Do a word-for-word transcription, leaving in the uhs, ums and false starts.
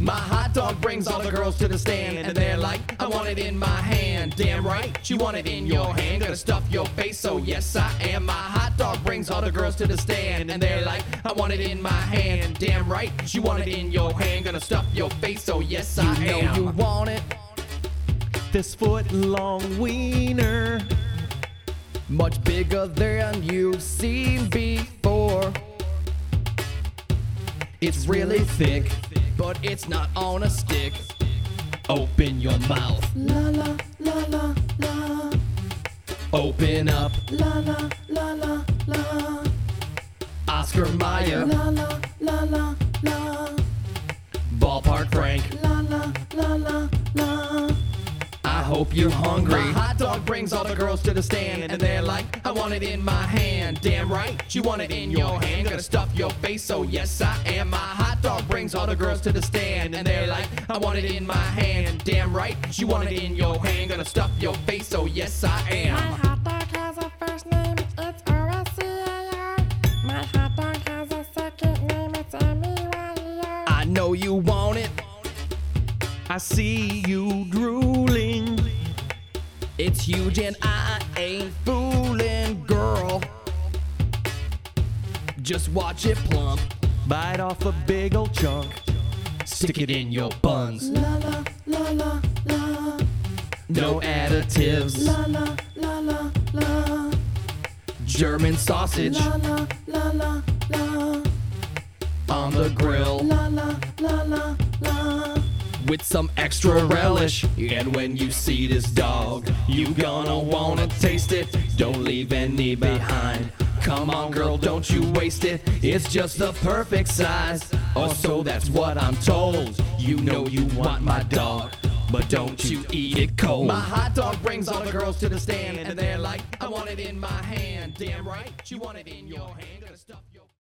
My hot dog brings all the girls to the stand, and they're like, I want it in my hand. Damn right, you want it in your hand. Gonna stuff your face, so yes I am. My hot dog brings all the girls to the stand, and they're like, I want it in my hand. Damn right, you want it in your hand. Gonna stuff your face, so yes I am. You know you want it. This foot long wiener, Much bigger than you've seen before. it's really thick. But it's not on a stick. Open your mouth, La la la la la. open up. La la la la la. Oscar Mayer, La la la la la. Ballpark Frank. La la la la la. I hope you're hungry. My hot dog brings all the girls to the stand, and they're like, I want it in my hand. Damn right, you want it in your hand. Gonna stuff your face, so yes I am. My hot dog brings all the girls to the stand, and they're like, I want it in my hand. Damn right, you want it in your hand. Gonna stuff your face, so yes I am. My hot dog has a first name, it's O S C A R. My hot dog has a second name, it's M E Y E R. I know you want it. I see you drooling. It's huge and I ain't fooling, girl. Just watch it plump. Bite off a big old chunk. Stick it in your buns. La la la la la. No additives. La la la la la. German sausage La la la la la. on the grill. La la la la la. With some extra relish. And when you see this dog, you gonna wanna taste it. Don't leave any behind. Come on girl, don't you waste it. It's just the perfect size. Oh, so that's what I'm told. You know you want my dog, but don't you eat it cold. My hot dog brings all the girls to the stand, and they're like, I want it in my hand. Damn right, you want it in your hand. Gonna stuff